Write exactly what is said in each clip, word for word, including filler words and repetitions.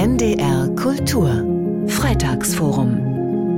N D R Kultur Freitagsforum.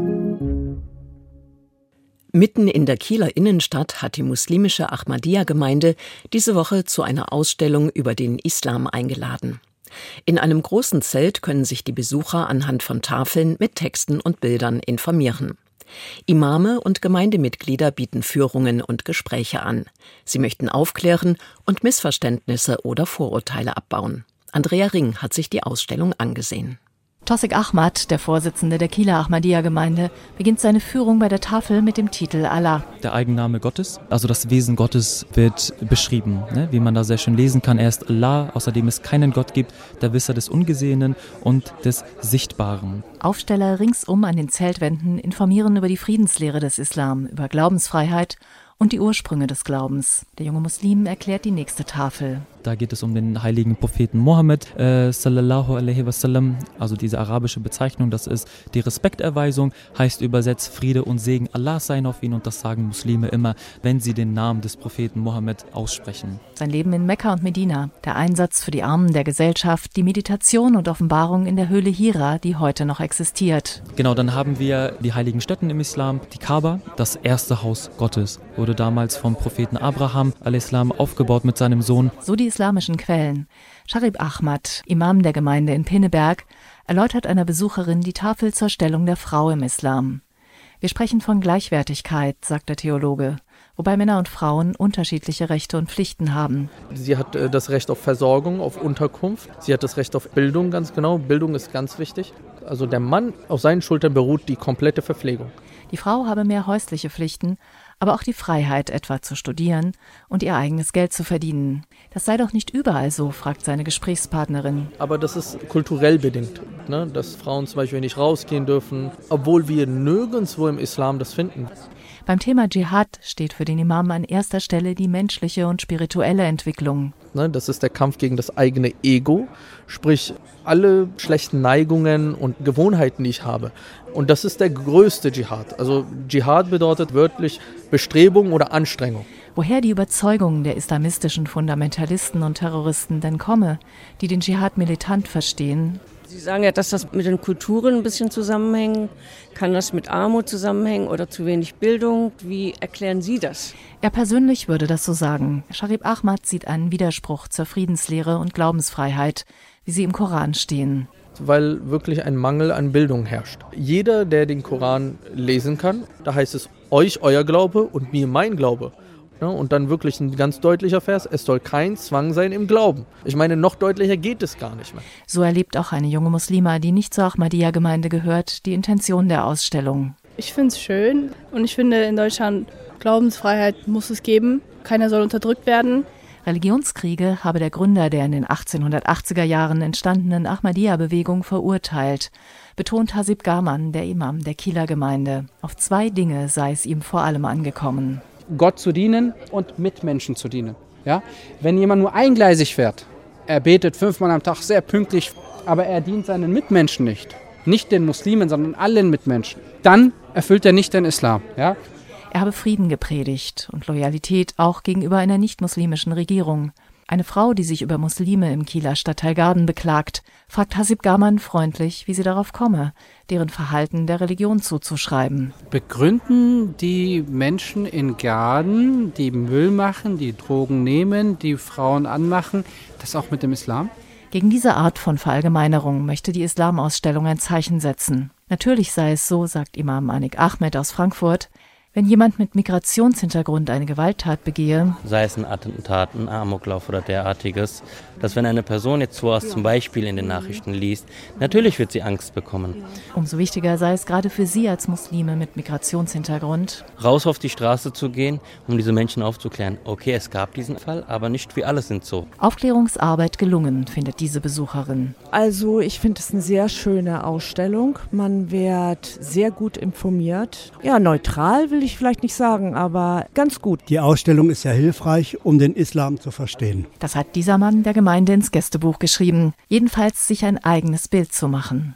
Mitten in der Kieler Innenstadt hat die muslimische Ahmadiyya-Gemeinde diese Woche zu einer Ausstellung über den Islam eingeladen. In einem großen Zelt können sich die Besucher anhand von Tafeln mit Texten und Bildern informieren. Imame und Gemeindemitglieder bieten Führungen und Gespräche an. Sie möchten aufklären und Missverständnisse oder Vorurteile abbauen. Andrea Ring hat sich die Ausstellung angesehen. Tossik Ahmad, der Vorsitzende der Kieler Ahmadiyya-Gemeinde, beginnt seine Führung bei der Tafel mit dem Titel Allah. Der Eigenname Gottes, also das Wesen Gottes wird beschrieben, ne? Wie man da sehr schön lesen kann. Er ist Allah, außerdem es keinen Gott gibt, der Wisser des Ungesehenen und des Sichtbaren. Aufsteller ringsum an den Zeltwänden informieren über die Friedenslehre des Islam, über Glaubensfreiheit und die Ursprünge des Glaubens. Der junge Muslim erklärt die nächste Tafel. Da geht es um den heiligen Propheten Mohammed, äh, sallallahu alaihi wasallam, also diese arabische Bezeichnung, das ist die Respekterweisung, heißt übersetzt Friede und Segen Allah seien auf ihn, und das sagen Muslime immer, wenn sie den Namen des Propheten Mohammed aussprechen. Sein Leben in Mekka und Medina, der Einsatz für die Armen der Gesellschaft, die Meditation und Offenbarung in der Höhle Hira, die heute noch existiert. Genau, dann haben wir die heiligen Stätten im Islam, die Kaaba, das erste Haus Gottes, wurde damals vom Propheten Abraham alaihi salam aufgebaut mit seinem Sohn. So die islamischen Quellen. Sharib Ahmad, Imam der Gemeinde in Pinneberg, erläutert einer Besucherin die Tafel zur Stellung der Frau im Islam. Wir sprechen von Gleichwertigkeit, sagt der Theologe, wobei Männer und Frauen unterschiedliche Rechte und Pflichten haben. Sie hat äh, das Recht auf Versorgung, auf Unterkunft. Sie hat das Recht auf Bildung, ganz genau. Bildung ist ganz wichtig. Also der Mann, auf seinen Schultern beruht die komplette Verpflegung. Die Frau habe mehr häusliche Pflichten, aber auch die Freiheit, etwa zu studieren und ihr eigenes Geld zu verdienen. Das sei doch nicht überall so, fragt seine Gesprächspartnerin. Aber das ist kulturell bedingt, ne? Dass Frauen zum Beispiel nicht rausgehen dürfen, obwohl wir nirgendwo im Islam das finden. Beim Thema Dschihad steht für den Imam an erster Stelle die menschliche und spirituelle Entwicklung. Ne, das ist der Kampf gegen das eigene Ego, sprich alle schlechten Neigungen und Gewohnheiten, die ich habe. Und das ist der größte Dschihad. Also Dschihad bedeutet wörtlich Bestrebung oder Anstrengung. Woher die Überzeugungen der islamistischen Fundamentalisten und Terroristen denn komme, die den Dschihad militant verstehen? Sie sagen ja, dass das mit den Kulturen ein bisschen zusammenhängt. Kann das mit Armut zusammenhängen oder zu wenig Bildung? Wie erklären Sie das? Er persönlich würde das so sagen. Sharib Ahmad sieht einen Widerspruch zur Friedenslehre und Glaubensfreiheit, wie sie im Koran stehen. Weil wirklich ein Mangel an Bildung herrscht. Jeder, der den Koran lesen kann, da heißt es euch euer Glaube und mir mein Glaube. Ja, und dann wirklich ein ganz deutlicher Vers, es soll kein Zwang sein im Glauben. Ich meine, noch deutlicher geht es gar nicht mehr. So erlebt auch eine junge Muslima, die nicht zur Ahmadiyya-Gemeinde gehört, die Intention der Ausstellung. Ich finde es schön und ich finde, in Deutschland Glaubensfreiheit muss es geben. Keiner soll unterdrückt werden. Religionskriege habe der Gründer der in den achtzehnhundertachtziger Jahren entstandenen Ahmadiyya-Bewegung verurteilt, betont Hasib Gaman, der Imam der Kieler Gemeinde. Auf zwei Dinge sei es ihm vor allem angekommen. Gott zu dienen und Mitmenschen zu dienen. Ja? Wenn jemand nur eingleisig fährt, er betet fünfmal am Tag sehr pünktlich, aber er dient seinen Mitmenschen nicht, nicht den Muslimen, sondern allen Mitmenschen, dann erfüllt er nicht den Islam. Ja? Er habe Frieden gepredigt und Loyalität auch gegenüber einer nicht-muslimischen Regierung. Eine Frau, die sich über Muslime im Kieler Stadtteil Garden beklagt, fragt Hasib Gaman freundlich, wie sie darauf komme, deren Verhalten der Religion zuzuschreiben. Begründen die Menschen in Garden, die Müll machen, die Drogen nehmen, die Frauen anmachen, das auch mit dem Islam? Gegen diese Art von Verallgemeinerung möchte die Islamausstellung ein Zeichen setzen. Natürlich sei es so, sagt Imam Anik Ahmed aus Frankfurt, wenn jemand mit Migrationshintergrund eine Gewalttat begehe, sei es ein Attentat, ein Amoklauf oder derartiges, dass wenn eine Person jetzt sowas zum Beispiel in den Nachrichten liest, natürlich wird sie Angst bekommen. Umso wichtiger sei es gerade für Sie als Muslime mit Migrationshintergrund, raus auf die Straße zu gehen, um diese Menschen aufzuklären. Okay, es gab diesen Fall, aber nicht wie alle sind so. Aufklärungsarbeit gelungen, findet diese Besucherin. Also ich finde es eine sehr schöne Ausstellung. Man wird sehr gut informiert. Ja, neutral will ich ich vielleicht nicht sagen, aber ganz gut. Die Ausstellung ist ja hilfreich, um den Islam zu verstehen. Das hat dieser Mann der Gemeinde ins Gästebuch geschrieben. Jedenfalls sich ein eigenes Bild zu machen.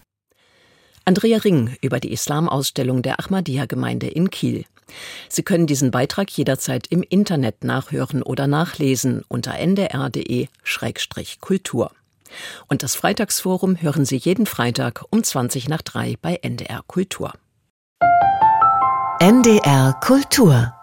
Andrea Ring über die Islamausstellung der Ahmadiyya-Gemeinde in Kiel. Sie können diesen Beitrag jederzeit im Internet nachhören oder nachlesen unter n d r punkt d e slash kultur. Und das Freitagsforum hören Sie jeden Freitag um zwanzig nach drei bei N D R Kultur. N D R Kultur